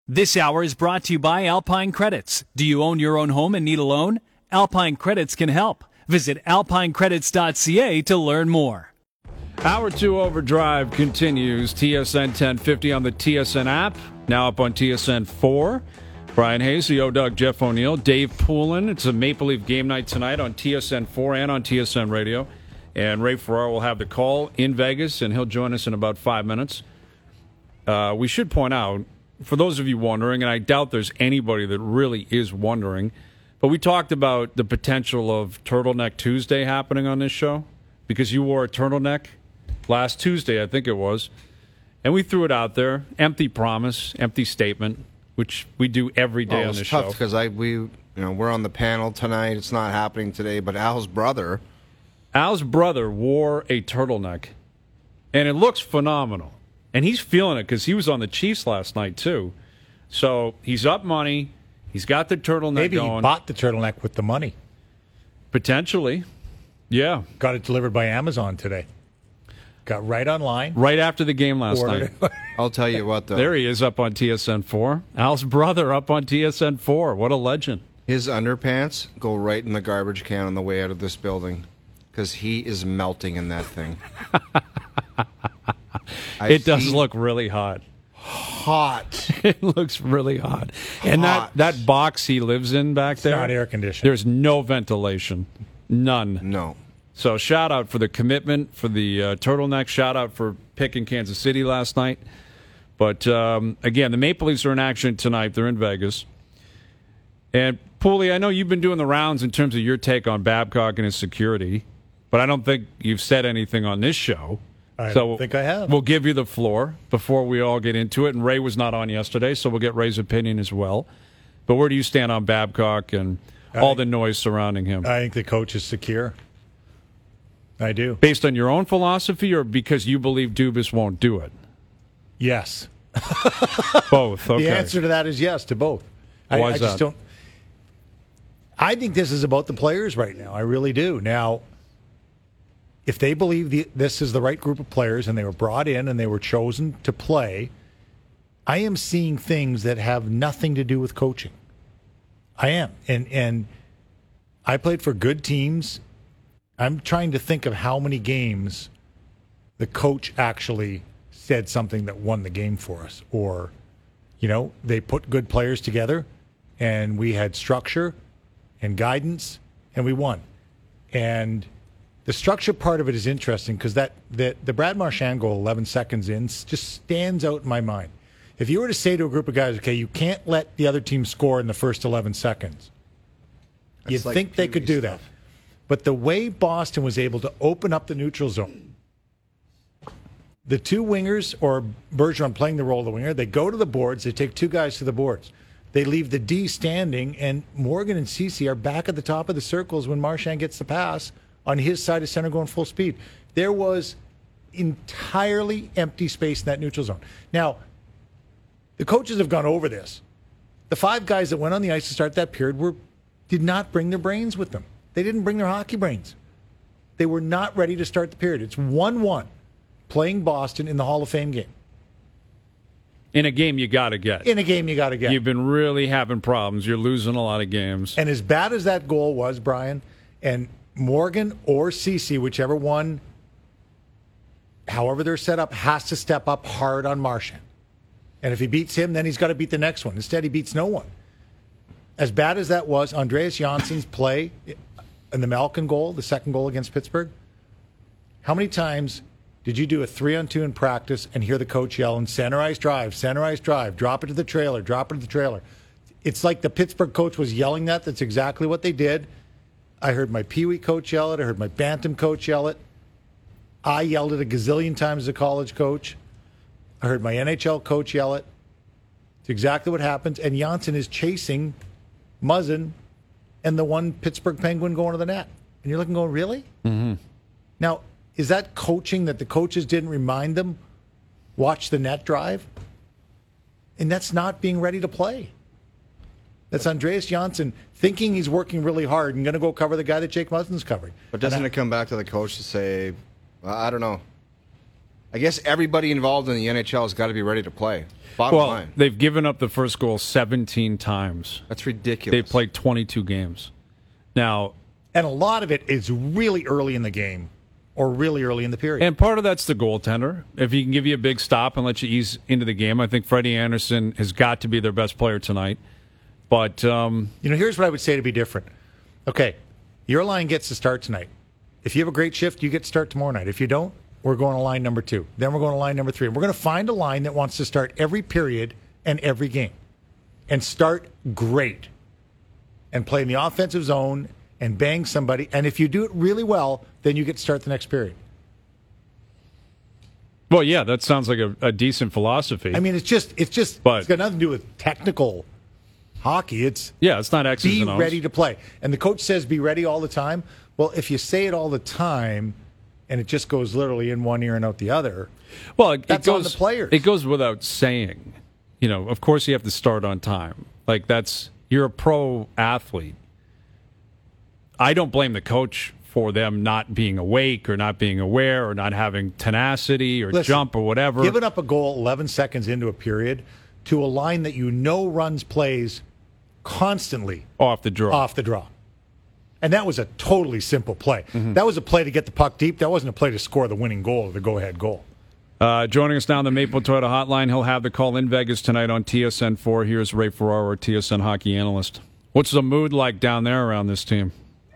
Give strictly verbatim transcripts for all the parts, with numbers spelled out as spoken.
This hour is brought to you by Alpine Credits. Do you own your own home and need a loan? Alpine Credits can help. Visit alpine credits dot c a to learn more. Hour two Overdrive continues. T S N ten fifty on the T S N app. Now up on T S N four. Brian Hayes, the O-Dog, Jeff O'Neill, Dave Poulin. It's a Maple Leaf game night tonight on T S N four and on T S N Radio. And Ray Ferraro will have the call in Vegas, and he'll join us in about five minutes. Uh, we should point out, for those of you wondering, and I doubt there's anybody that really is wondering, but we talked about the potential of Turtleneck Tuesday happening on this show because you wore a turtleneck last Tuesday, I think it was, and we threw it out there. Empty promise, empty statement, which we do every day well, on this tough show. Because I we you know we're on the panel tonight. It's not happening today, but Al's brother, Al's brother wore a turtleneck, and it looks phenomenal. And he's feeling it because he was on the Chiefs last night, too. So he's up money. He's got the turtleneck Maybe going. he bought the turtleneck with the money. Potentially. Yeah. Got it delivered by Amazon today. Got right online. Right after the game last Ordered. night. I'll tell you what, though. There he is up on T S N four. Al's brother up on T S N four. What a legend. His underpants go right in the garbage can on the way out of this building because he is melting in that thing. It does look really hot. Hot. It looks really hot. And that, Hot. that box he lives in back It's there, not air conditioned. there's no ventilation. None. No. So shout out for the commitment, for the uh, turtleneck. Shout out for picking Kansas City last night. But, um, again, the Maple Leafs are in action tonight. They're in Vegas. And, Pooley, I know you've been doing the rounds in terms of your take on Babcock and his security, but I don't think you've said anything on this show. I so don't think I have. We'll give you the floor before we all get into it. And Ray was not on yesterday, so we'll get Ray's opinion as well. But where do you stand on Babcock and I all think, the noise surrounding him? I think the coach is secure. I do. Based on your own philosophy or because you believe Dubas won't do it? Yes. Both. Okay. The answer to that is yes to both. I, Why I is just that? don't. I think this is about the players right now. I really do. Now, if they believe the, this is the right group of players and they were brought in and they were chosen to play, I am seeing things that have nothing to do with coaching. I am. And and I played for good teams. I'm trying to think of how many games the coach actually said something that won the game for us. Or, you know, they put good players together and we had structure and guidance and we won. And the structure part of it is interesting because that, that the Brad Marchand goal eleven seconds in just stands out in my mind. If you were to say to a group of guys, okay, you can't let the other team score in the first eleven seconds, That's you'd like think they Pee could Wee do stuff. that. But the way Boston was able to open up the neutral zone, the two wingers or Bergeron playing the role of the winger, they go to the boards, they take two guys to the boards. They leave the D standing, and Morgan and Ceci are back at the top of the circles when Marchand gets the pass on his side of center going full speed. There was entirely empty space in that neutral zone. Now, the coaches have gone over this. The five guys that went on the ice to start that period were did not bring their brains with them. They didn't bring their hockey brains. They were not ready to start the period. It's one one playing Boston in the Hall of Fame game. In a game you got to get. In a game you got to get. You've been really having problems. You're losing a lot of games. And as bad as that goal was, Brian, and Morgan or Ceci, whichever one, however they're set up, has to step up hard on Marchand. And if he beats him, then he's got to beat the next one. Instead, he beats no one. As bad as that was, Andreas Janssen's play in the Malkin goal, the second goal against Pittsburgh, how many times did you do a three-on-two in practice and hear the coach yell, and center ice drive, center ice drive, drop it to the trailer, drop it to the trailer? It's like the Pittsburgh coach was yelling that. That's exactly what they did. I heard my Pee Wee coach yell it. I heard my Bantam coach yell it. I yelled it a gazillion times as a college coach. I heard my N H L coach yell it. It's exactly what happens. And Janssen is chasing Muzzin and the one Pittsburgh Penguin going to the net. And you're looking going, really? Mm-hmm. Now, is that coaching that the coaches didn't remind them? Watch the net drive? And that's not being ready to play. That's Andreas Janssen thinking he's working really hard and going to go cover the guy that Jake Muzzin's covering. But doesn't And I- it come back to the coach to say, well, I don't know. I guess everybody involved in the N H L has got to be ready to play. Bottom well, line. they've given up the first goal seventeen times. That's ridiculous. They've played twenty-two games. Now, and a lot of it is really early in the game or really early in the period. And part of that's the goaltender. If he can give you a big stop and let you ease into the game, I think Freddie Anderson has got to be their best player tonight. But, um, you know, here's what I would say to be different. Okay, your line gets to start tonight. If you have a great shift, you get to start tomorrow night. If you don't, we're going to line number two. Then we're going to line number three. We're going to find a line that wants to start every period and every game and start great and play in the offensive zone and bang somebody. And if you do it really well, then you get to start the next period. Well, yeah, that sounds like a, a decent philosophy. I mean, it's just, it's just, but, it's got nothing to do with technical hockey. It's yeah, it's not X's be and O's. ready to play. And the coach says be ready all the time. Well, if you say it all the time and it just goes literally in one ear and out the other, well, it, that's it goes, on the players. It goes without saying. You know, of course you have to start on time. Like that's you're a pro athlete. I don't blame the coach for them not being awake or not being aware or not having tenacity or Listen, jump or whatever. Giving up a goal eleven seconds into a period to a line that you know runs plays constantly off the draw. Off the draw. And that was a totally simple play. Mm-hmm. That was a play to get the puck deep. That wasn't a play to score the winning goal or the go-ahead goal. Uh, joining us now on the Maple Toyota Hotline, he'll have the call in Vegas tonight on T S N four. Here's Ray Ferraro, our T S N hockey analyst. What's the mood like down there around this team?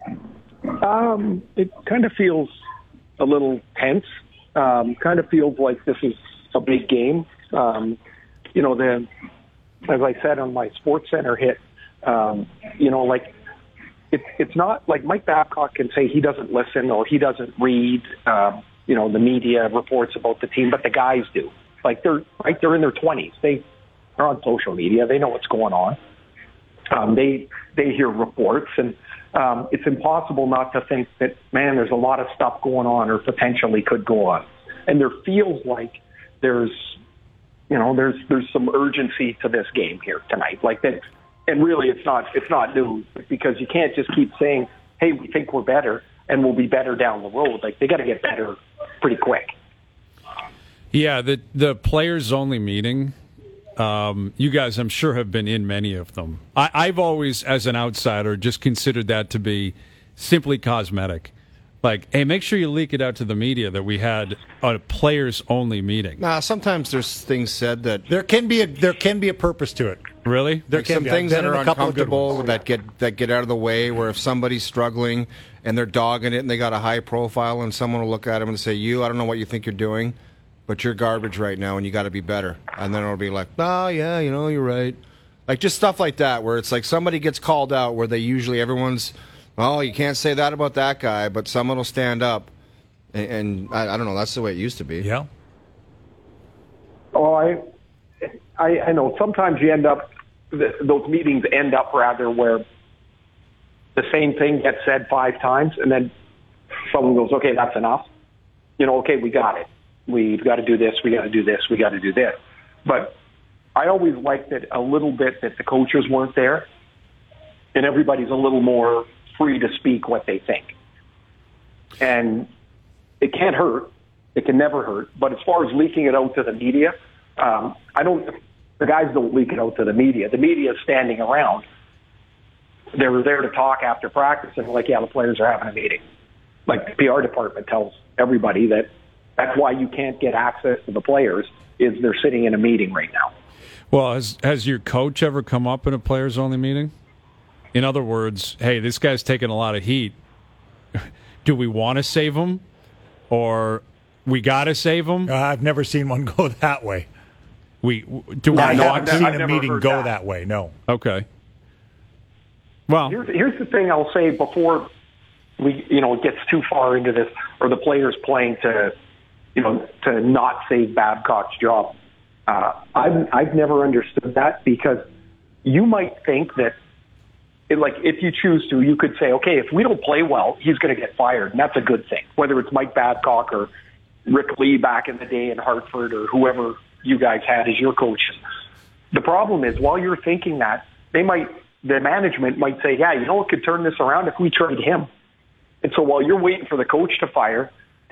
Um, it kind of feels a little tense. Um, kind of feels like this is a big game. Um, you know, the as I said on my Sports Center hit, um, you know, like it's it's not like Mike Babcock can say he doesn't listen or he doesn't read, um, you know, the media reports about the team, but the guys do. Like they're right, they're in their twenties. They are on social media. They know what's going on. Um, they they hear reports, and um, it's impossible not to think that, man, there's a lot of stuff going on or potentially could go on. And there feels like there's, you know, there's there's some urgency to this game here tonight. Like that, and really, it's not it's not news because you can't just keep saying, "Hey, we think we're better and we'll be better down the road." Like they got to get better pretty quick. Yeah, the the players only meeting. Um, you guys, I'm sure, have been in many of them. I, I've always, as an outsider, just considered that to be simply cosmetic. Like, hey, make sure you leak it out to the media that we had a players-only meeting. Nah, sometimes there's things said that there can be a there can be a purpose to it. Really, there like can some be. things that are uncomfortable yeah. that get that get out of the way. Where if somebody's struggling and they're dogging it and they got a high profile, and someone will look at them and say, "You, I don't know what you think you're doing, but you're garbage right now, and you got to be better." And then it'll be like, "Oh yeah, you know, you're right." Like just stuff like that, where it's like somebody gets called out, where they usually everyone's. Oh, you can't say that about that guy, but someone will stand up, and, and I, I don't know. That's the way it used to be. Yeah. Oh, I, I, I know. Sometimes you end up; those meetings end up rather where the same thing gets said five times, and then someone goes, "Okay, that's enough." You know, okay, we got it. We've got to do this. We got to do this. We got to do this. But I always liked it a little bit that the coaches weren't there, and everybody's a little more free to speak what they think. And it can't hurt. It can never hurt. But as far as leaking it out to the media, um, I don't. The guys don't leak it out to the media. The media is standing around. They were there to talk after practice, and like, yeah, the players are having a meeting. Like the P R department tells everybody that that's why you can't get access to the players is they're sitting in a meeting right now. Well, has has your coach ever come up in a players-only meeting? In other words, hey, this guy's taking a lot of heat. Do we want to save him, or we got to save him? Uh, I've never seen one go that way. We do we I want haven't to? seen I've a never meeting heard go that. that way. No. Okay. Well, Here's, here's the thing I'll say before we, you know, it gets too far into this, or the players playing to, you know, to not save Babcock's job. Uh, I've I've never understood that because you might think that, it, like, if you choose to, you could say, okay, if we don't play well, he's going to get fired, and that's a good thing. Whether it's Mike Babcock or Rick Lee back in the day in Hartford or whoever you guys had as your coaches. The problem is, while you're thinking that, they might, the management might say, yeah, you know what could turn this around if we trade him. And so while you're waiting for the coach to fire,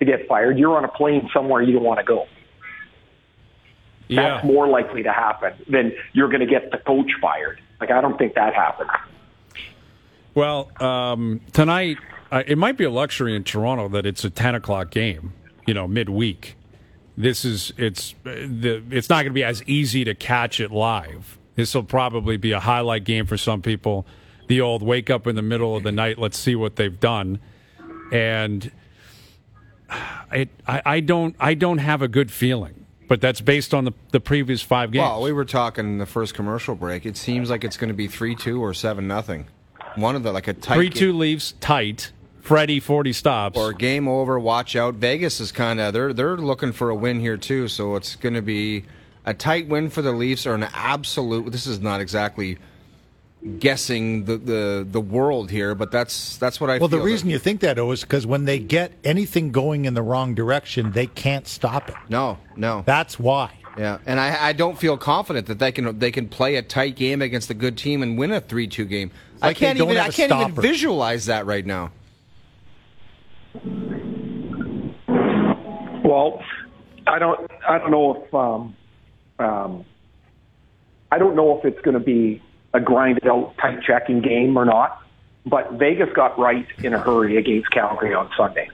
to get fired, you're on a plane somewhere you don't want to go. Yeah. That's more likely to happen than you're going to get the coach fired. Like, I don't think that happens. Well, um, tonight, uh, it might be a luxury in Toronto that it's a ten o'clock game, you know, midweek. This is, it's, uh, the, it's not going to be as easy to catch it live. This will probably be a highlight game for some people. The old wake up in the middle of the night, let's see what they've done. And it, I, I don't, I don't have a good feeling. But that's based on the, the previous five games. Well, we were talking in the first commercial break. It seems like it's going to be three two or seven nothing. One of the, like a tight... three two Leafs, tight. Freddie, forty stops. Or game over, watch out. Vegas is kind of... They're, they're looking for a win here, too. So it's going to be a tight win for the Leafs or an absolute... This is not exactly guessing the, the, the world here, but that's that's what I well, feel. Well, the reason that, you think that, O, is because when they get anything going in the wrong direction, they can't stop it. No, no. That's why. Yeah, and I, I don't feel confident that they can they can play a tight game against a good team and win a three two game. Like I can't even I can't stopper. even visualize that right now. Well, I don't I don't know if um, um, I don't know if it's going to be a grinded out tight checking game or not, but Vegas got right in a hurry against Calgary on Sunday.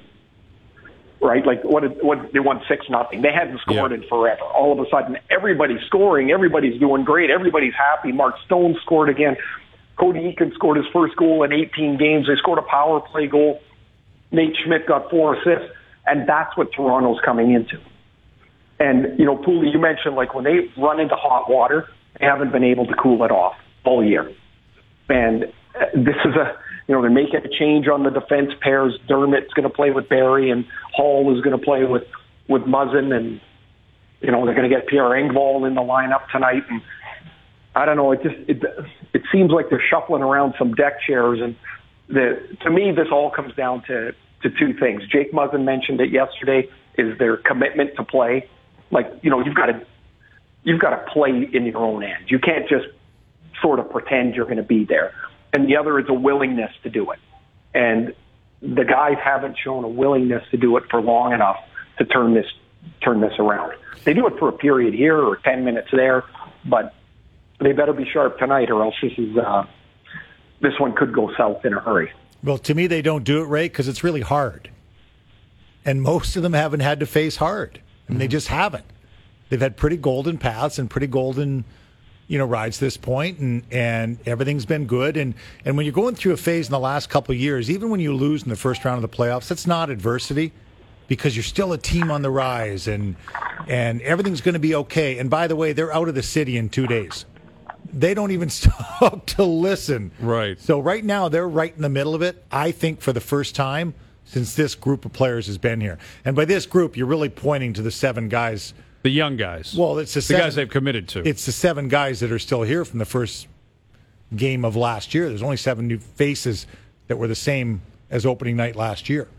Right? Like what did, what they won six nothing. They hadn't scored yeah. in forever. All of a sudden everybody's scoring, everybody's doing great, everybody's happy. Mark Stone scored again. Cody Eakin scored his first goal in eighteen games. They scored a power play goal. Nate Schmidt got four assists, and that's what Toronto's coming into. And, you know, Pooley, you mentioned, like, when they run into hot water, they haven't been able to cool it off all year. And uh, this is a, you know, they're making a change on the defense pairs. Dermott's going to play with Barry, and Hall is going to play with, with Muzzin, and, you know, they're going to get Pierre Engvall in the lineup tonight. And I don't know, it just, it, it seems like they're shuffling around some deck chairs. And the, to me, this all comes down to, to two things. Jake Muzzin mentioned it yesterday, is their commitment to play. Like, you know, you've got to, you've got to play in your own end. You can't just sort of pretend you're going to be there. And the other is a willingness to do it. And the guys haven't shown a willingness to do it for long enough to turn this, turn this around. They do it for a period here or ten minutes there, but they better be sharp tonight, or else this is, uh, this one could go south in a hurry. Well, to me, they don't do it, Ray, because it's really hard. And most of them haven't had to face hard. I mean, mm-hmm. they just haven't. They've had pretty golden paths and pretty golden, you know, rides to this point, and, and everything's been good. And, and when you're going through a phase in the last couple of years, even when you lose in the first round of the playoffs, that's not adversity, because you're still a team on the rise, and and everything's going to be okay. And by the way, they're out of the city in two days. They don't even stop to listen. Right. So right now, they're right in the middle of it, I think, for the first time since this group of players has been here. And by this group, you're really pointing to the seven guys. The young guys. Well, it's the, the seven, guys they've committed to. It's the seven guys that are still here from the first game of last year. There's only seven new faces that were the same as opening night last year.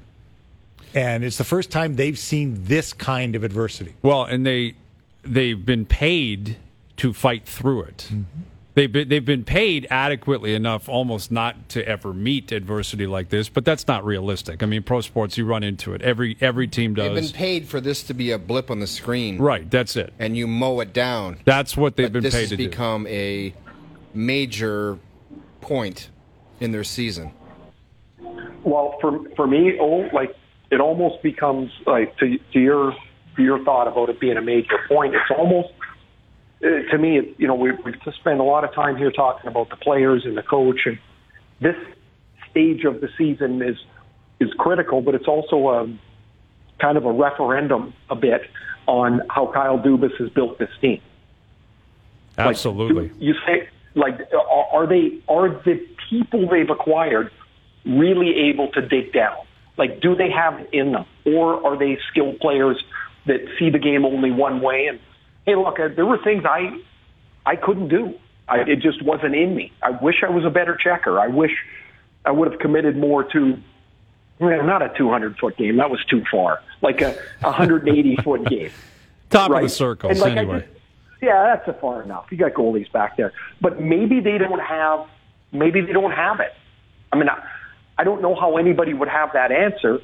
And it's the first time they've seen this kind of adversity. Well, and they, they've been paid to fight through it. Mm-hmm. They've been, they've been paid adequately enough almost not to ever meet adversity like this, but that's not realistic. I mean, pro sports, you run into it. Every every team does. They've been paid for this to be a blip on the screen. Right, that's it. And you mow it down. That's what they've but been paid to do. This has become a major point in their season. Well, for for me, oh, like it almost becomes like to, to your to your thought about it being a major point. It's almost uh, to me, it, you know, we, we've just spent a lot of time here talking about the players and the coach, and this stage of the season is is critical, but it's also a kind of a referendum a bit on how Kyle Dubas has built this team. Absolutely. Like, do you say, like, are they are the people they've acquired really able to dig down? Like, do they have it in them, or are they skilled players that see the game only one way? And hey, look, uh, there were things I I couldn't do. I, it just wasn't in me. I wish I was a better checker. I wish I would have committed more to, well, not a two hundred foot game. That was too far. Like a one hundred eighty foot game. Top right? of the circles, like anyway. Just, yeah, that's a far enough. You got goalies back there, but maybe they don't have. Maybe they don't have it. I mean, I, I don't know how anybody would have that answer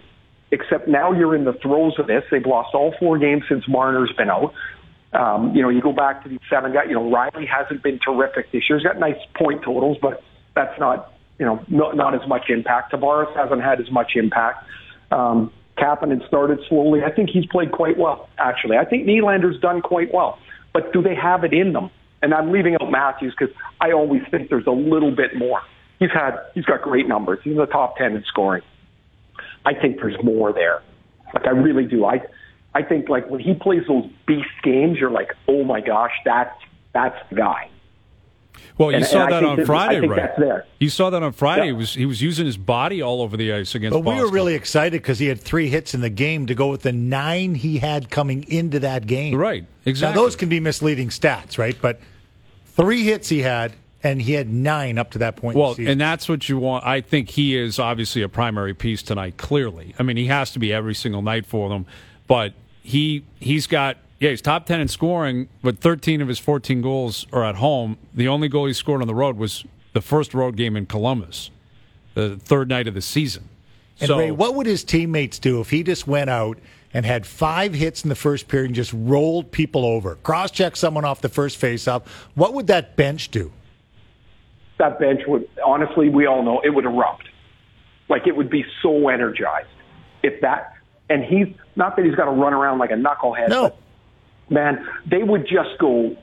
except now you're in the throes of this. They've lost all four games since Marner's been out. Um, you know, you go back to these seven guys. You know, Riley hasn't been terrific this year. He's got nice point totals, but that's not, you know, not, not as much impact. Tavares hasn't had as much impact. Um, Kapanen started slowly. I think he's played quite well, actually. I think Nylander's done quite well. But do they have it in them? And I'm leaving out Matthews because I always think there's a little bit more. He's had, he's got great numbers. He's in the top ten in scoring. I think there's more there. Like, I really do. I I think, like, when he plays those beast games, you're like, oh, my gosh, that's, that's the guy. Well, you and, saw and that on this, Friday, I think right? That's there. You saw that on Friday. Yeah. He was he was using his body all over the ice against But Boston. we were really excited because he had three hits in the game to go with the nine he had coming into that game. Right, exactly. Now, those can be misleading stats, right? But three hits he had, and he had nine up to that point. Well, in the season. and that's what you want. I think he is obviously a primary piece tonight, clearly. I mean, he has to be every single night for them. But he, he's got, yeah, he's top ten in scoring, but thirteen of his fourteen goals are at home. The only goal he scored on the road was the first road game in Columbus, the third night of the season. And so, Ray, what would his teammates do if he just went out and had five hits in the first period and just rolled people over, cross-checked someone off the first face-off? What would that bench do? That bench would, honestly, we all know, it would erupt. Like, it would be so energized. If that, and he's, not that he's got to run around like a knucklehead. No. But, man, they would just go,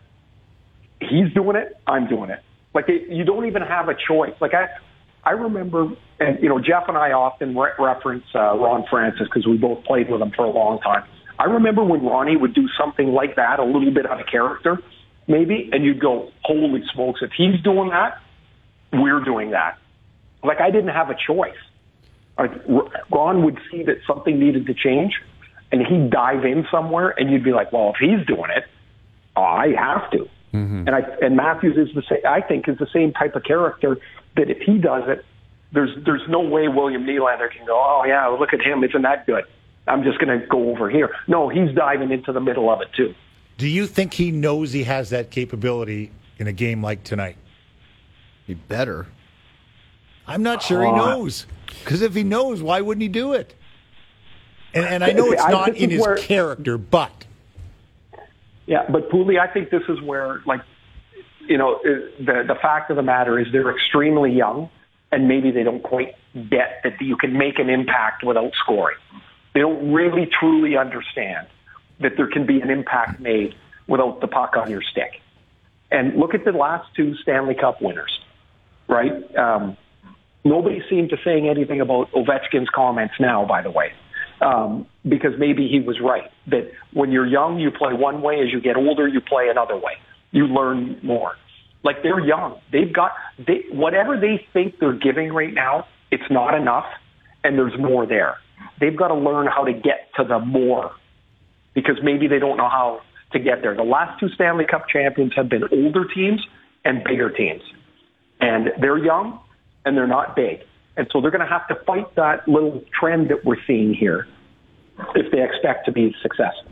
he's doing it, I'm doing it. Like, it, you don't even have a choice. Like, I I remember, and, you know, Jeff and I often re- reference uh, Ron Francis because we both played with him for a long time. I remember when Ronnie would do something like that, a little bit out of character, maybe, and you'd go, holy smokes, if he's doing that, we're doing that. Like, I didn't have a choice. Like, Ron would see that something needed to change, and he'd dive in somewhere, and you'd be like, well, if he's doing it, oh, I have to. Mm-hmm. And I and Matthews is the same. I think is the same type of character that if he does it, there's there's no way William Nylander can go, oh yeah, look at him, isn't that good? I'm just going to go over here. No, he's diving into the middle of it too. Do you think he knows he has that capability in a game like tonight? He better. I'm not sure he knows. Because if he knows, why wouldn't he do it? And, and I know it's I- not this in is his where- character, but Yeah, but Pooley, I think this is where, like, you know, the the fact of the matter is they're extremely young, and maybe they don't quite get that you can make an impact without scoring. They don't really truly understand that there can be an impact made without the puck on your stick. And look at the last two Stanley Cup winners, right? Um, nobody seemed to saying anything about Ovechkin's comments now, by the way. Um, because maybe he was right, that when you're young, you play one way. As you get older, you play another way. You learn more. Like, they're young. They've got, they, whatever they think they're giving right now, it's not enough, and there's more there. They've got to learn how to get to the more, because maybe they don't know how to get there. The last two Stanley Cup champions have been older teams and bigger teams. And they're young, and they're not big. And so they're going to have to fight that little trend that we're seeing here if they expect to be successful.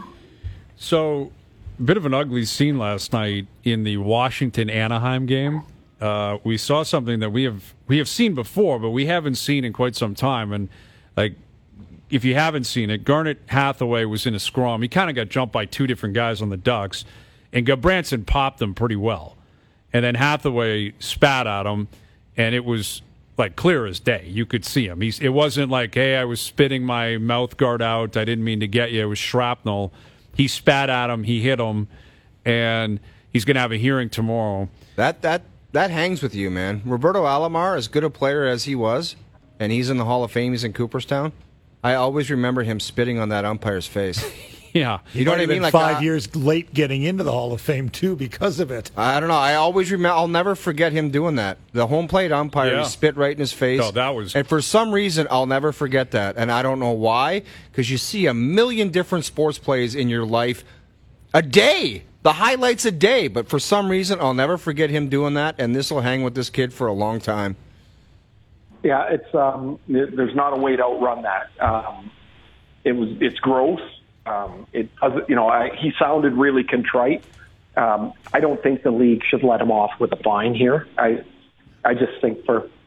So, a bit of an ugly scene last night in the Washington-Anaheim game. Uh, we saw something that we have we have seen before, but we haven't seen in quite some time. And, like, if you haven't seen it, Garnet Hathaway was in a scrum. He kind of got jumped by two different guys on the Ducks, and Gudbranson popped them pretty well. And then Hathaway spat at him, and it was like clear as day. You could see him. He's, it wasn't like, hey, I was spitting my mouth guard out. I didn't mean to get you. It was shrapnel. He spat at him. He hit him. And he's going to have a hearing tomorrow. That that that hangs with you, man. Roberto Alomar, as good a player as he was, and he's in the Hall of Fame, he's in Cooperstown, I always remember him spitting on that umpire's face. Yeah. You know what I mean? Like, Like five uh, years late getting into the Hall of Fame, too, because of it. I don't know. I always remember. I'll never forget him doing that. The home plate umpire, Yeah. he spit right in his face. No, that was- And for some reason, I'll never forget that. And I don't know why, because you see a million different sports plays in your life a day. The highlights a day. But for some reason, I'll never forget him doing that. And this will hang with this kid for a long time. Yeah, it's um, there's not a way to outrun that. Um, it was it's gross. Um, it you know I, he sounded really contrite. Um, I don't think the league should let him off with a fine here. I I just think for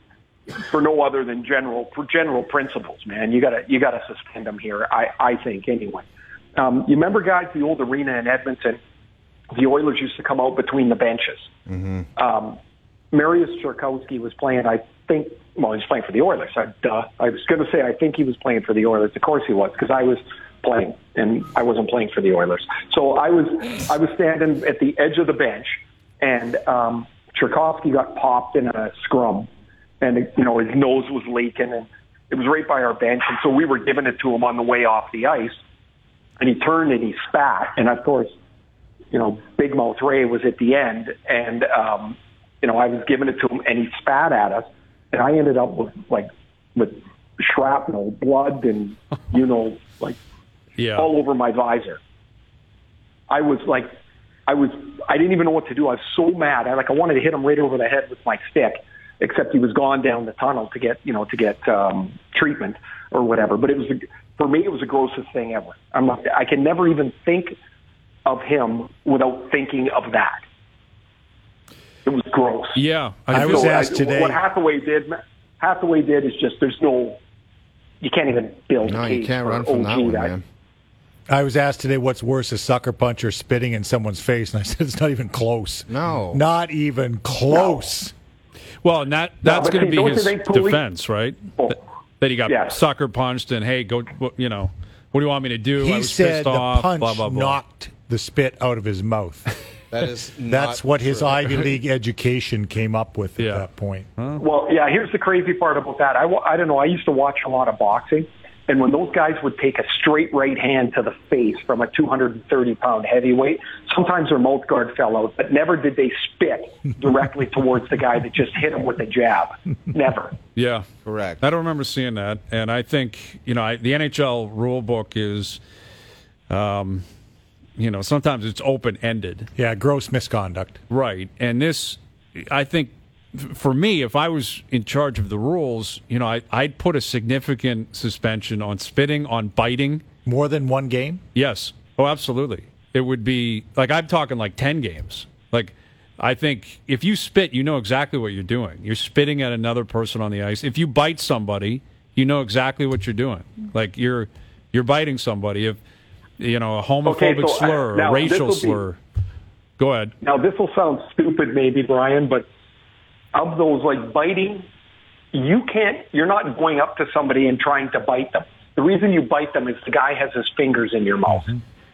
for no other than general for general principles, man. You gotta you gotta suspend him here. I I think anyway. Um, you remember, guys, the old arena in Edmonton? The Oilers used to come out between the benches. Mm-hmm. Um, Marius Czerkowski was playing, I think, well, he was playing for the Oilers. I, duh. I was going to say I think he was playing for the Oilers. Of course he was, because I was playing, and I wasn't playing for the Oilers. So I was I was standing at the edge of the bench, and um, Czerkowski got popped in a scrum, and, you know, his nose was leaking, and it was right by our bench, and so we were giving it to him on the way off the ice, and he turned and he spat, and of course, you know, Big Mouth Ray was at the end, and, um, you know, I was giving it to him, and he spat at us, and I ended up with, like, with shrapnel, blood, and, you know, like, yeah. all over my visor. I was, like, I was, I didn't even know what to do. I was so mad. I, like, I wanted to hit him right over the head with my stick, except he was gone down the tunnel to get, you know, to get um, treatment or whatever. But it was, for me, it was the grossest thing ever. I'm not, I can never even think of him without thinking of that. It was gross. Yeah. I, I was so asked I, today. What Hathaway did, Hathaway did is just, there's no, you can't even build No, a case you can't for run from O G that one, that. man. I was asked today what's worse, a sucker punch or spitting in someone's face, and I said it's not even close. No. Not even close. Well, and that, that's but going to see, be don't his you think police- defense, right? Oh. That, that he got Yeah. sucker punched and, hey, go, you know, what do you want me to do? I He was said pissed the off, punch blah, blah, blah. knocked the spit out of his mouth. That is not That's what his true. Ivy League education came up with at Yeah. that point. Well, yeah, here's the crazy part about that. I, wa- I don't know. I used to watch a lot of boxing, and when those guys would take a straight right hand to the face from a two hundred thirty pound heavyweight, sometimes their mouth guard fell out, but never did they spit directly towards the guy that just hit him with a jab. Never. Yeah. Correct. I don't remember seeing that. And I think, you know, I, the N H L rule book is, um, you know, sometimes it's open-ended. Yeah, gross misconduct. Right. And this, I think, f- for me, if I was in charge of the rules, you know, I, I'd put a significant suspension on spitting, on biting. More than one game? Yes. Oh, absolutely. It would be, like, I'm talking like ten games. Like, I think if you spit, you know exactly what you're doing. You're spitting at another person on the ice. If you bite somebody, you know exactly what you're doing. Like, you're you're biting somebody. If, you know, a homophobic Okay, so, uh, slur, now, a racial this'll be- slur. Go ahead. Now, this will sound stupid maybe, Brian, but of those, like, biting, you can't, you're not going up to somebody and trying to bite them. The reason you bite them is the guy has his fingers in your mouth.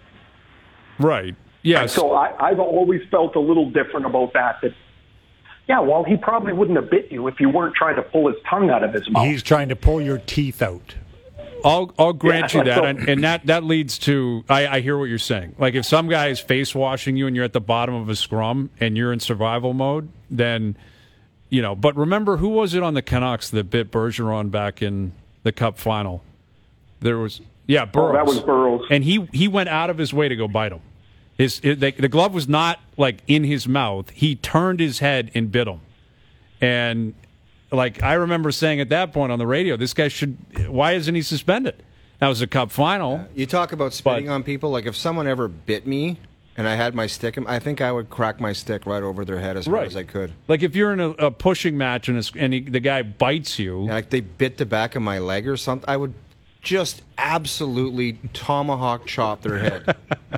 Right. Yes. So I, I've always felt a little different about that, that, yeah, well, he probably wouldn't have bit you if you weren't trying to pull his tongue out of his mouth. He's trying to pull your teeth out. I'll I'll grant Yeah, you that, so- and, and that that leads to I, I hear what you're saying. Like if some guy is face washing you and you're at the bottom of a scrum and you're in survival mode, then you know. But remember, who was it on the Canucks that bit Bergeron back in the Cup final? There was yeah, Burrows. Oh, that was Burrows. and he he went out of his way to go bite him. His it, the, the glove was not like in his mouth. He turned his head and bit him, and. Like, I remember saying at that point on the radio, this guy should, why isn't he suspended? That was a Cup final. You talk about spitting But- on people. Like, if someone ever bit me and I had my stick, I think I would crack my stick right over their head as hard Right. as I could. Like, if you're in a, a pushing match and, it's, and he, the guy bites you, And like they bit the back of my leg or something, I would just absolutely tomahawk chop their head.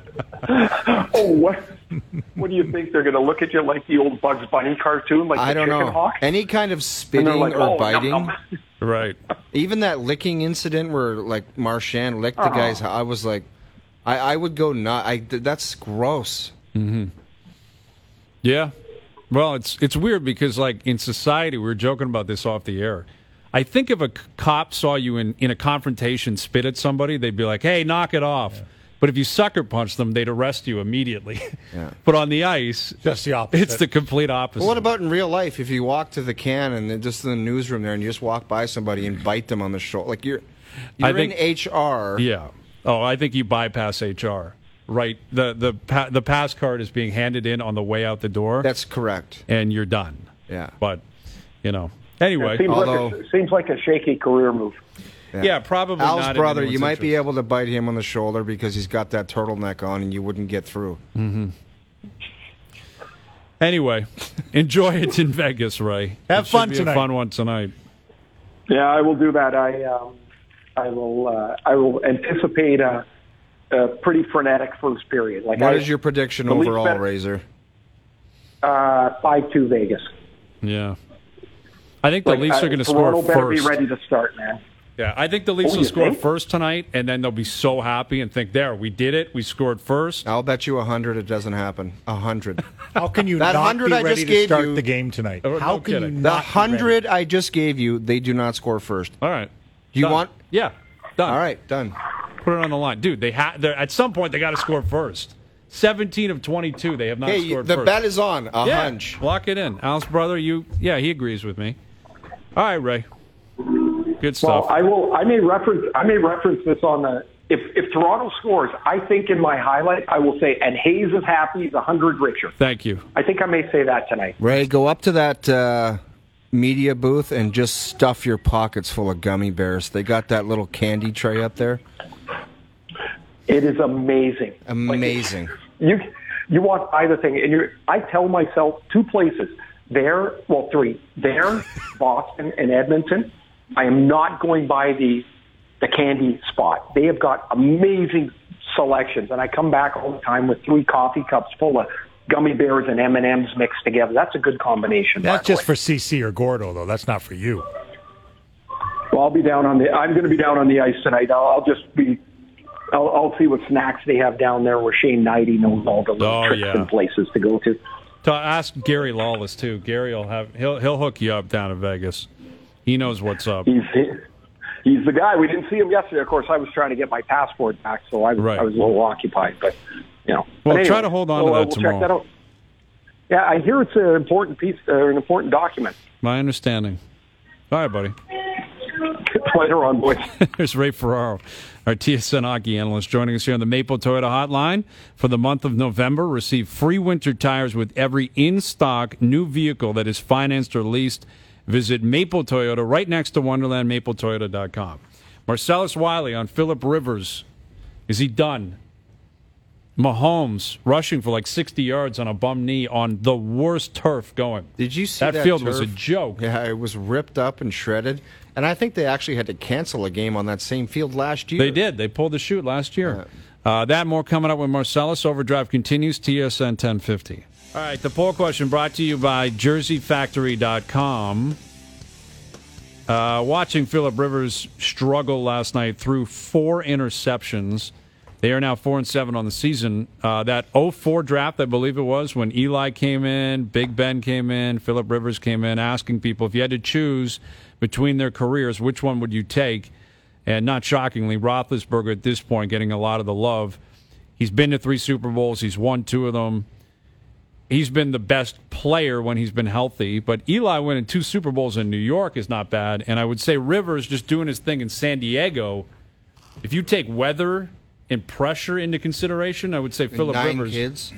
Oh, what? What do you think? They're going to look at you like the old Bugs Bunny cartoon, like I the don't chicken know. hawk? Any kind of And spitting they're like, or oh, biting. no, no. right. Even that licking incident where like Marchand licked the Uh-huh. guy's, I was like, I, I would go not. I that's gross. Yeah. Well, it's it's weird because, like, in society, we were joking about this off the air. I think if a c- cop saw you in, in a confrontation spit at somebody, they'd be like, hey, knock it off. Yeah. But if you sucker punch them, they'd arrest you immediately. Yeah. But on the ice, Just the opposite. it's the complete opposite. Well, what about in real life? If you walk to the can and then just in the newsroom there, and you just walk by somebody and bite them on the shoulder, like you're you're I think- in H R. Yeah. Oh, I think you bypass H R. Right. The the pa- the pass card is being handed in on the way out the door, That's correct. and you're done. Yeah. But, you know, anyway. Seems, Although- like a, seems like a shaky career move. Yeah, probably Al's not in brother, anyone's you might be interest. able to bite him on the shoulder because he's got that turtleneck on, and you wouldn't get through. Anyway, enjoy it in Vegas, Ray. Have It fun should be tonight. A fun one tonight. Yeah, I will do that. I um, I will uh, I will anticipate a, a pretty frenetic first period. Like, what I, is your prediction the Leafs overall, bet- Razor? Uh, five two Vegas. Yeah. I think the Like, Leafs uh, are going to score Toronto better first. be ready to start, man. Yeah, I think the Leafs Oh, will you score think? first tonight, and then they'll be so happy and think, there, we did it. We scored first. I'll bet you a hundred it doesn't happen. A hundred. How can you That not hundred be I ready just to gave start you- the game tonight? Oh, How no can you kidding. The not be hundred ready? I just gave you, they do not score first. All right. Do you Done. want? Yeah. Done. All right, done. Put it on the line. Dude, they ha- at some point, they got to score first. seventeen of twenty-two, they have not Hey, scored the first. bet is on. A yeah, hunch. lock it in. Al's brother, you, yeah, he agrees with me. All right, Ray. Good Well, stuff. I will. I may reference. I may reference this on the. If if Toronto scores, I think in my highlight I will say, and Hayes is happy. He's a hundred richer. Thank you. I think I may say that tonight. Ray, go up to that uh, media booth and just stuff your pockets full of gummy bears. They got that little candy tray up there. It is amazing. Amazing. Like, you you want either thing, and you. I tell myself two places there. Well, three there, Boston and Edmonton. I am not going by the the candy spot. They have got amazing selections, and I come back all the time with three coffee cups full of gummy bears and M and M's mixed together. That's a good combination. That's by the just way. for C C or Gordo, though. That's not for you. Well, I'll be down on the. I'm going to be down on the ice tonight. I'll, I'll just be. I'll, I'll see what snacks they have down there, where Shane Knighty knows all the little Oh, tricks yeah. and places to go to. So ask Gary Lawless too. Gary will have he'll he'll hook you up down in Vegas. He knows what's up. He's he's the guy. We didn't see him yesterday. Of course, I was trying to get my passport back, so I was Right. I was a little occupied. But you know, Well, But anyway, try to hold on to we'll, that we'll tomorrow. Check that out. Yeah, I hear it's an important piece, uh, an important document. My understanding. All right, buddy. Later on, boys. There's Ray Ferraro, our T S N hockey analyst, joining us here on the Maple Toyota Hotline for the month of November. Receive free winter tires with every in-stock new vehicle that is financed or leased. Visit Maple Toyota right next to Wonderland, maple toyota dot com. Marcellus Wiley on Phillip Rivers. Is he done? Mahomes rushing for like sixty yards on a bum knee on the worst turf going. Did you see that, that field turf? was a joke. Yeah, it was ripped up and shredded. And I think they actually had to cancel a game on that same field last year. They did. They pulled the chute last year. Uh, that more coming up with Marcellus. Overdrive continues. T S N ten fifty. All right, the poll question brought to you by jersey factory dot com. Uh, watching Phillip Rivers struggle last night through four interceptions. They are now four and seven on the season. Uh, that oh four draft, I believe it was, when Eli came in, Big Ben came in, Phillip Rivers came in, asking people if you had to choose between their careers, which one would you take? And not shockingly, Roethlisberger at this point getting a lot of the love. He's been to three Super Bowls. He's won two of them. He's been the best player when he's been healthy. But Eli winning two Super Bowls in New York is not bad. And I would say Rivers just doing his thing in San Diego. If you take weather and pressure into consideration, I would say Phillip Nine Rivers. kids.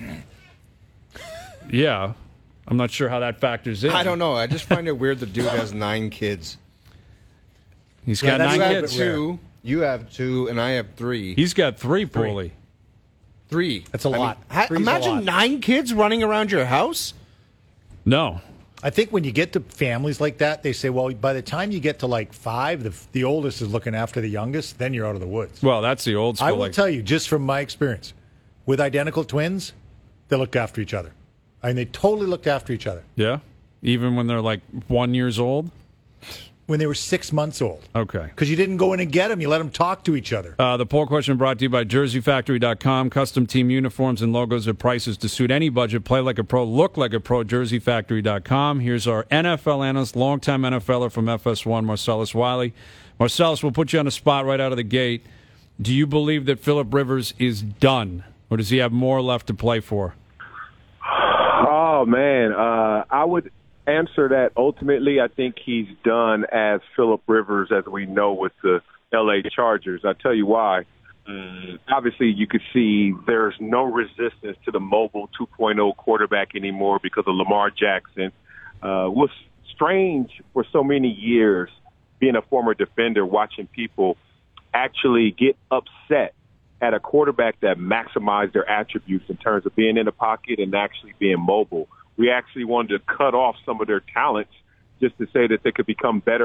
Yeah. I'm not sure how that factors in. I don't know. I just find it weird the dude has nine kids. He's Yeah, got that's nine You have kids. two. You have two, and I have three. He's got three, Paulie. Three. That's a I mean, lot. ha- Three's a imagine lot. nine kids running around your house. No. I think when you get to families like that, they say, well, by the time you get to like five, the, the oldest is looking after the youngest, then you're out of the woods. Well, that's the old school. I will like, tell you, just from my experience, with identical twins, they looked after each other. I mean, they totally looked after each other. Yeah? Even when they're like one years old? When they were six months old. Okay. Because you didn't go in and get them. You let them talk to each other. Uh, the poll question brought to you by jersey factory dot com. Custom team uniforms and logos at prices to suit any budget. Play like a pro, look like a pro, jersey factory dot com. Here's our N F L analyst, longtime NFLer from F S one, Marcellus Wiley. Marcellus, we'll put you on the spot right out of the gate. Do you believe that Phillip Rivers is done, or does he have more left to play for? Oh, man. Uh, I would answer that ultimately. I think he's done as Phillip Rivers as we know with the L A Chargers. I'll tell you why. Mm, obviously, you could see there's no resistance to the mobile two point oh quarterback anymore because of Lamar Jackson. Uh, it was strange for so many years being a former defender, watching people actually get upset at a quarterback that maximized their attributes in terms of being in the pocket and actually being mobile. We actually wanted to cut off some of their talents just to say that they could become better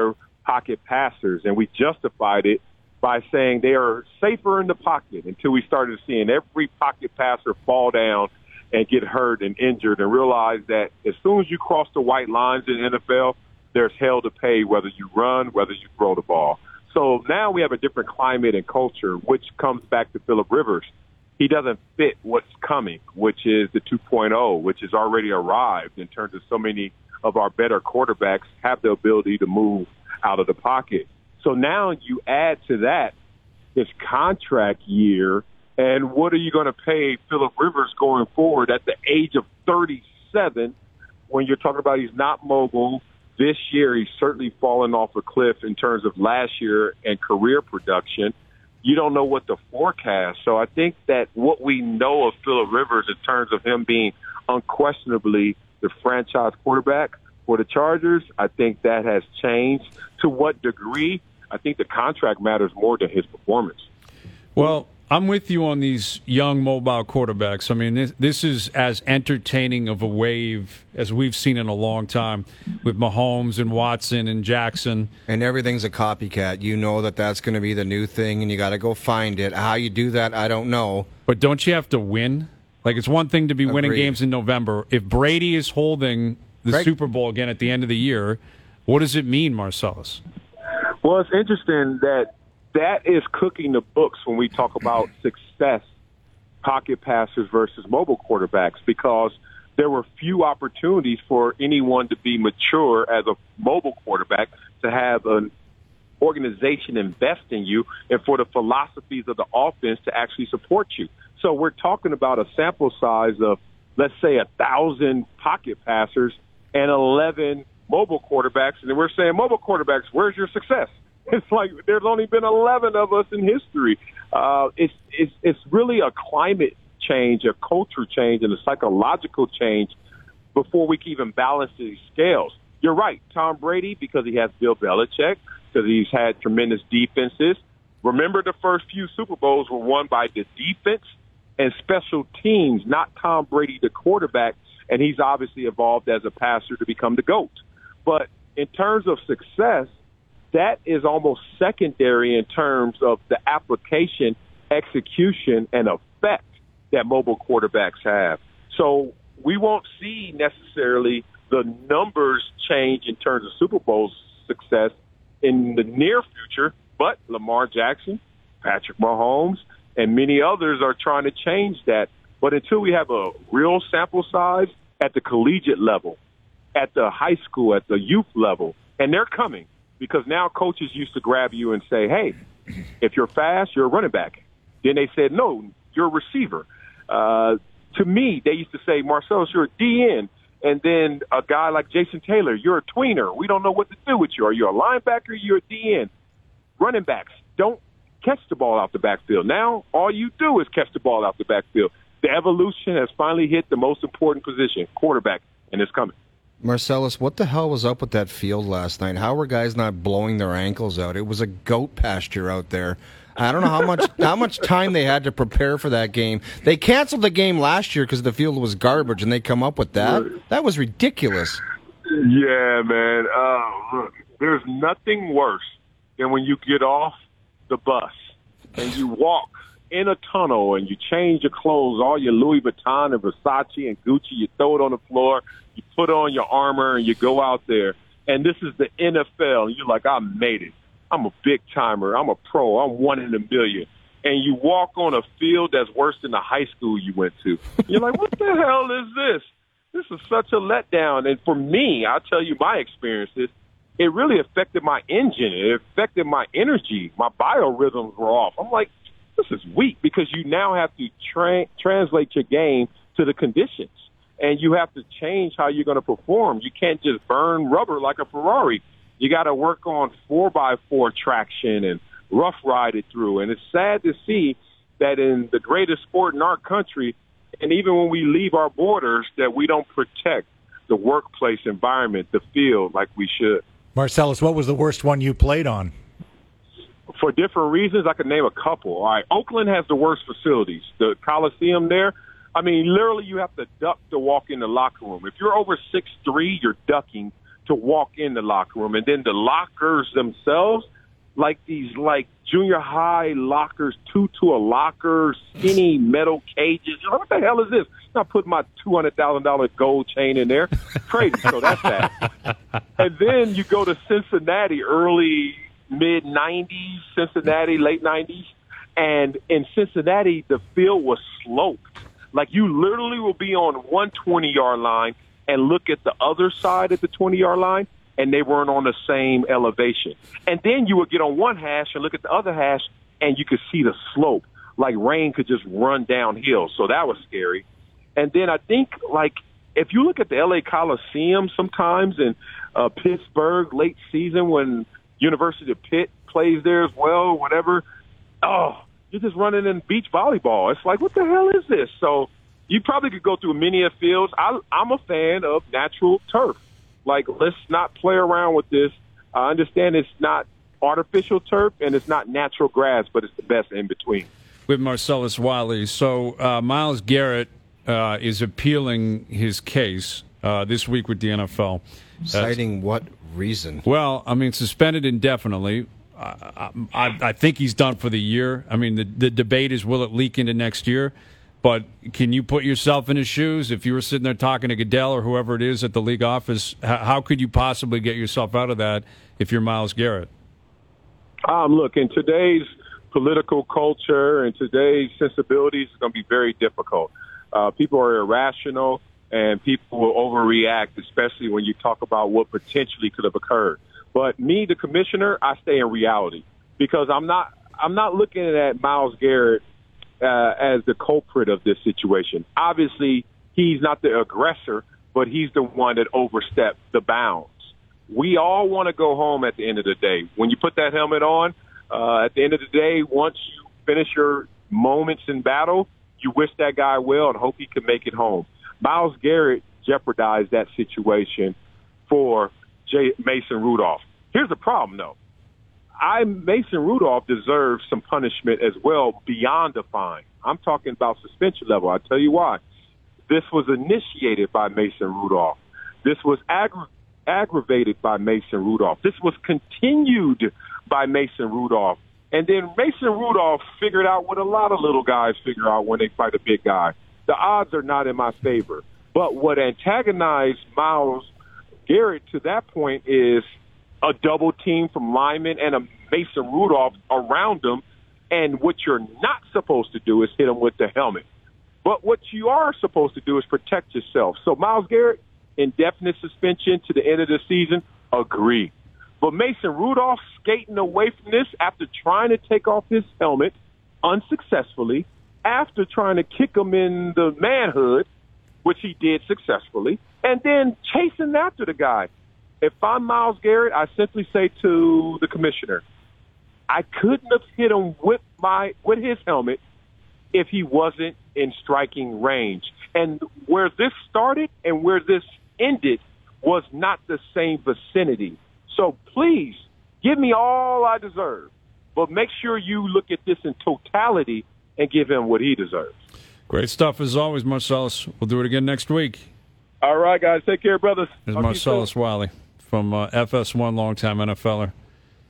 pocket passers, and we justified it by saying they are safer in the pocket until we started seeing every pocket passer fall down and get hurt and injured and realize that as soon as you cross the white lines in the N F L, there's hell to pay whether you run, whether you throw the ball. So now we have a different climate and culture, which comes back to Phillip Rivers. He doesn't fit what's coming, which is the two point oh, which has already arrived in terms of so many of our better quarterbacks have the ability to move out of the pocket. So now you add to that this contract year, and what are you going to pay Phillip Rivers going forward at the age of thirty-seven when you're talking about he's not mobile? This year, he's certainly fallen off a cliff in terms of last year and career production. You don't know what the forecast. So I think that what we know of Phillip Rivers in terms of him being unquestionably the franchise quarterback for the Chargers, I think that has changed. To what degree? I think the contract matters more than his performance. Well, I'm with you on these young mobile quarterbacks. I mean, this, this is as entertaining of a wave as we've seen in a long time with Mahomes and Watson and Jackson. And everything's a copycat. You know that that's going to be the new thing, and you got to go find it. How you do that, I don't know. But don't you have to win? Like, it's one thing to be Agreed. winning games in November. If Brady is holding the Greg- Super Bowl again at the end of the year, what does it mean, Marcellus? Well, it's interesting that that is cooking the books when we talk about success, pocket passers versus mobile quarterbacks, because there were few opportunities for anyone to be mature as a mobile quarterback, to have an organization invest in you, and for the philosophies of the offense to actually support you. So we're talking about a sample size of, let's say, a thousand pocket passers and eleven mobile quarterbacks, and then we're saying, mobile quarterbacks, where's your success? It's like there's only been eleven of us in history. Uh, it's, it's, it's really a climate change, a culture change, and a psychological change before we can even balance these scales. You're right, Tom Brady, because he has Bill Belichick, because he's had tremendous defenses. Remember, the first few Super Bowls were won by the defense and special teams, not Tom Brady, the quarterback, and he's obviously evolved as a passer to become the GOAT. But in terms of success, that is almost secondary in terms of the application, execution, and effect that mobile quarterbacks have. So we won't see necessarily the numbers change in terms of Super Bowl success in the near future, but Lamar Jackson, Patrick Mahomes, and many others are trying to change that. But until we have a real sample size at the collegiate level, at the high school, at the youth level, and they're coming, because now coaches used to grab you and say, hey, if you're fast, you're a running back. Then they said, no, you're a receiver. Uh, to me, they used to say, Marcellus, you're a D N. And then a guy like Jason Taylor, you're a tweener. We don't know what to do with you. Are you a linebacker? You're a D N. Running backs don't catch the ball out the backfield. Now all you do is catch the ball out the backfield. The evolution has finally hit the most important position, quarterback, and it's coming. Marcellus, what the hell was up with that field last night? How were guys not blowing their ankles out? It was a goat pasture out there. I don't know how much how much time they had to prepare for that game. They canceled the game last year because the field was garbage, and they come up with that? That was ridiculous. Yeah, man. Uh, look, there's nothing worse than when you get off the bus and you walk in a tunnel and you change your clothes, all your Louis Vuitton and Versace and Gucci, you throw it on the floor, you put on your armor, and you go out there. And this is the N F L, and you're like, I made it. I'm a big-timer. I'm a pro. I'm one in a million. And you walk on a field that's worse than the high school you went to. You're like, what the hell is this? This is such a letdown. And for me, I'll tell you my experiences, it really affected my engine. It affected my energy. My biorhythms were off. I'm like, this is weak, because you now have to tra- translate your game to the conditions. And you have to change how you're going to perform. You can't just burn rubber like a Ferrari. You got to work on four by four traction and rough ride it through. And it's sad to see that in the greatest sport in our country, and even when we leave our borders, that we don't protect the workplace environment, the field, like we should. Marcellus, what was the worst one you played on? For different reasons, I could name a couple. All right, Oakland has the worst facilities. The Coliseum there, I mean, literally you have to duck to walk in the locker room. If you're over six three, you're ducking to walk in the locker room. And then the lockers themselves, like these like junior high lockers, two to a locker, skinny metal cages. You know, what the hell is this? I'm not putting my two hundred thousand dollars gold chain in there. Crazy. So that's that. And then you go to Cincinnati, early, mid nineties, Cincinnati, late nineties. And in Cincinnati, the field was sloped. Like you literally will be on one twenty-yard line and look at the other side of the twenty-yard line, and they weren't on the same elevation. And then you would get on one hash and look at the other hash, and you could see the slope. Like rain could just run downhill. So that was scary. And then I think, like, if you look at the L A Coliseum sometimes in uh, Pittsburgh, late season when University of Pitt plays there as well, whatever, oh, you're just running in beach volleyball. It's like, what the hell is this? So you probably could go through many of fields. I, I'm a fan of natural turf. Like, let's not play around with this. I understand it's not artificial turf and it's not natural grass, but it's the best in between. With Marcellus Wiley. So uh, Myles Garrett uh, is appealing his case uh, this week with the N F L. Citing what reason? Well, I mean, suspended indefinitely. I, I, I think he's done for the year. I mean, the, the debate is, will it leak into next year? But can you put yourself in his shoes? If you were sitting there talking to Goodell or whoever it is at the league office, how, how could you possibly get yourself out of that if you're Myles Garrett? Um, look, in today's political culture and today's sensibilities, it's going to be very difficult. Uh, people are irrational, and people will overreact, especially when you talk about what potentially could have occurred. But me, the commissioner, I stay in reality because I'm not I'm not looking at Myles Garrett uh, as the culprit of this situation. Obviously, he's not the aggressor, but he's the one that overstepped the bounds. We all want to go home at the end of the day. When you put that helmet on, uh, at the end of the day, once you finish your moments in battle, you wish that guy well and hope he can make it home. Myles Garrett jeopardized that situation for J- Mason Rudolph. Here's the problem, though. I Mason Rudolph deserves some punishment as well beyond a fine. I'm talking about suspension level. I'll tell you why. This was initiated by Mason Rudolph. This was aggra- aggravated by Mason Rudolph. This was continued by Mason Rudolph. And then Mason Rudolph figured out what a lot of little guys figure out when they fight a big guy. The odds are not in my favor. But what antagonized Myles Garrett to that point is a double team from Lyman and a Mason Rudolph around him. And what you're not supposed to do is hit him with the helmet. But what you are supposed to do is protect yourself. So Myles Garrett, indefinite suspension to the end of the season, agree. But Mason Rudolph skating away from this after trying to take off his helmet unsuccessfully, after trying to kick him in the manhood, which he did successfully, and then chasing after the guy. If I'm Myles Garrett, I simply say to the commissioner, I couldn't have hit him with my with his helmet if he wasn't in striking range. And where this started and where this ended was not the same vicinity. So please, give me all I deserve, but make sure you look at this in totality and give him what he deserves. Great stuff as always, Marcellus. We'll do it again next week. All right, guys. Take care, brothers. There's Marcellus Wiley from uh, F S one, longtime N F L er,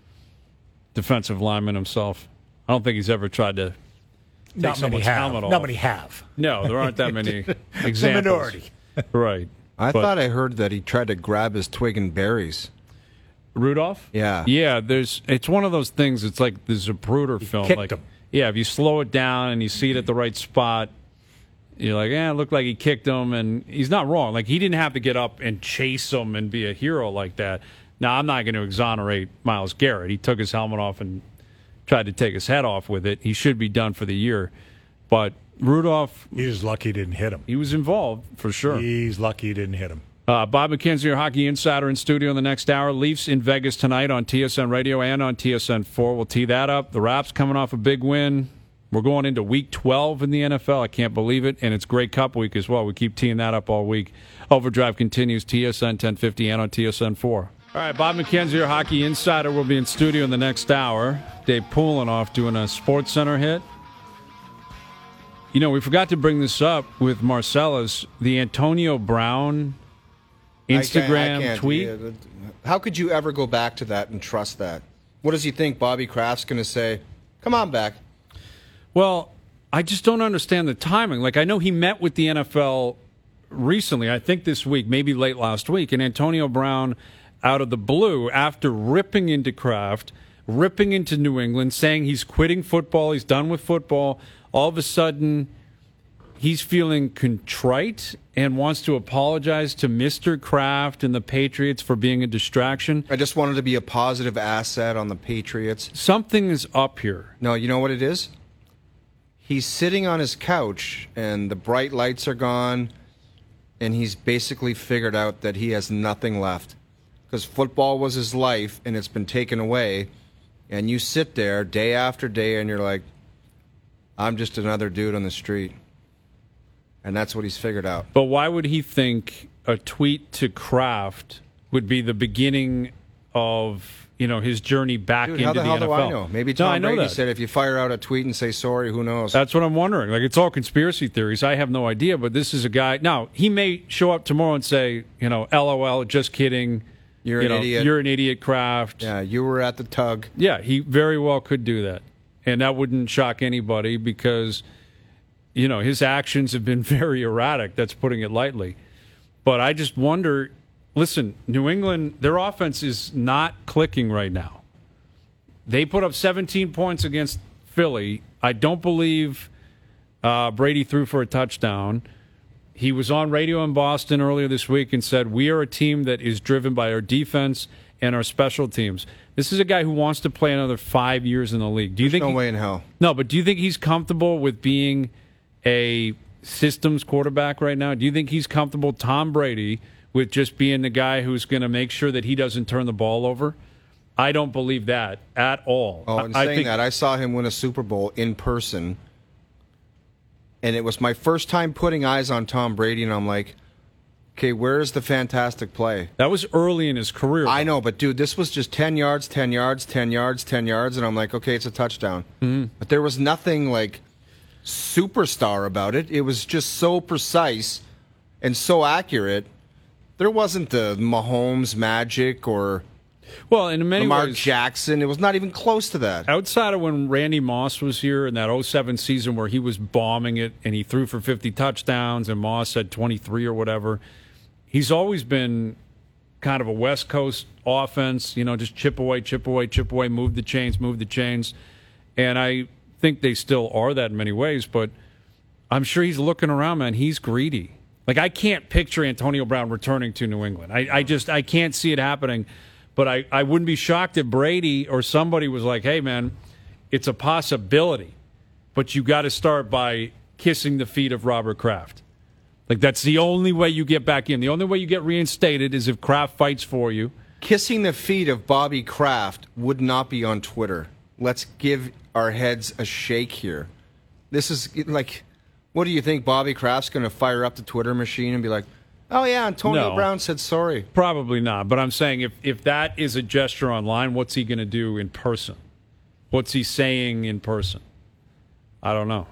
defensive lineman himself. I don't think he's ever tried to take Not many someone's have. helmet off. Not many have. No, there aren't that many examples. The minority. Right. I But thought I heard that he tried to grab his twig and berries. Rudolph? Yeah. Yeah, there's it's one of those things, it's like the Zapruder film. kicked Like him. yeah, if you slow it down and you see it at the right spot, you're like, eh, it looked like he kicked him, and he's not wrong. Like, he didn't have to get up and chase him and be a hero like that. Now, I'm not going to exonerate Myles Garrett. He took his helmet off and tried to take his head off with it. He should be done for the year. But Rudolph, He's lucky he didn't hit him. he was involved for sure. He's lucky he didn't hit him. Uh, Bob McKenzie, your hockey insider in studio in the next hour. Leafs in Vegas tonight on T S N Radio and on T S N four. We'll tee that up. The Raps coming off a big win. We're going into week twelve in the N F L. I can't believe it. And it's Grey Cup week as well. We keep teeing that up all week. Overdrive continues, T S N ten fifty and on T S N four. All right, Bob McKenzie, your hockey insider, will be in studio in the next hour. Dave Poulin off doing a Sports Center hit. You know, we forgot to bring this up with Marcellus. The Antonio Brown Instagram I can't, I can't, tweet. Yeah, how could you ever go back to that and trust that? What does he think Bobby Kraft's going to say? Come on back. Well, I just don't understand the timing. Like, I know he met with the N F L recently, I think this week, maybe late last week, and Antonio Brown, out of the blue, after ripping into Kraft, ripping into New England, saying he's quitting football, he's done with football, all of a sudden he's feeling contrite and wants to apologize to Mister Kraft and the Patriots for being a distraction. I just wanted to be a positive asset on the Patriots. Something is up here. No, you know what it is? He's sitting on his couch, and the bright lights are gone, and he's basically figured out that he has nothing left. Because football was his life, and it's been taken away, and you sit there day after day, and you're like, I'm just another dude on the street. And that's what he's figured out. But why would he think a tweet to Kraft would be the beginning of, you know, his journey back Dude, into how the, the hell N F L? do I know? Maybe Tom no, I know Brady that. said if you fire out a tweet and say sorry, who knows? That's what I'm wondering. Like, it's all conspiracy theories. I have no idea, but this is a guy. Now, he may show up tomorrow and say, you know, L O L, just kidding. You're you an know, idiot. You're an idiot, Kraft. Yeah, you were at the tug. Yeah, he very well could do that. And that wouldn't shock anybody because, you know, his actions have been very erratic. That's putting it lightly. But I just wonder, listen, New England, their offense is not clicking right now. They put up seventeen points against Philly. I don't believe uh, Brady threw for a touchdown. He was on radio in Boston earlier this week and said, we are a team that is driven by our defense and our special teams. This is a guy who wants to play another five years in the league. Do you There's think no he, way in hell. No, but do you think he's comfortable with being a systems quarterback right now? Do you think he's comfortable, Tom Brady, with just being the guy who's going to make sure that he doesn't turn the ball over? I don't believe that at all. Oh, and I, saying I think, that, I saw him win a Super Bowl in person, and it was my first time putting eyes on Tom Brady, and I'm like, okay, where's the fantastic play? that was early in his career. I know, but dude, this was just ten yards, ten yards, ten yards, ten yards, and I'm like, okay, it's a touchdown. Mm-hmm. But there was nothing like superstar about it. It was just so precise and so accurate. There wasn't the Mahomes magic or Well, in many Lamar ways, Jackson. It was not even close to that. outside of when Randy Moss was here in that oh seven season where he was bombing it and he threw for fifty touchdowns and Moss had twenty-three or whatever, he's always been kind of a West Coast offense, you know, just chip away, chip away, chip away, move the chains, move the chains. And I think they still are that in many ways, but I'm sure he's looking around, man. He's greedy. Like, I can't picture Antonio Brown returning to New England. I, I just, I can't see it happening. But I, I wouldn't be shocked if Brady or somebody was like, hey, man, it's a possibility, but you got to start by kissing the feet of Robert Kraft. Like, that's the only way you get back in. The only way you get reinstated is if Kraft fights for you. Kissing the feet of Bobby Kraft would not be on Twitter. Let's give our heads a shake here. This is like, what do you think? Bobby Kraft's going to fire up the Twitter machine and be like, oh, yeah, Antonio No. Brown said sorry. Probably not. But I'm saying if, if that is a gesture online, what's he going to do in person? What's he saying in person? I don't know.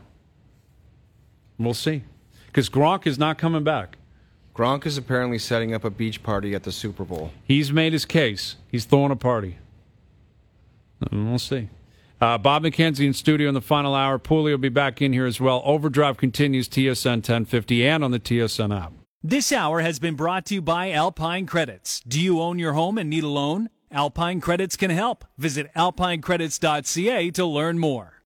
We'll see. Because Gronk is not coming back. Gronk is apparently setting up a beach party at the Super Bowl. He's made his case. He's throwing a party. And we'll see. Uh, Bob McKenzie in studio in the final hour. Pooley will be back in here as well. Overdrive continues, T S N ten fifty and on the T S N app. This hour has been brought to you by Alpine Credits. Do you own your home and need a loan? Alpine Credits can help. Visit alpine credits dot c a to learn more.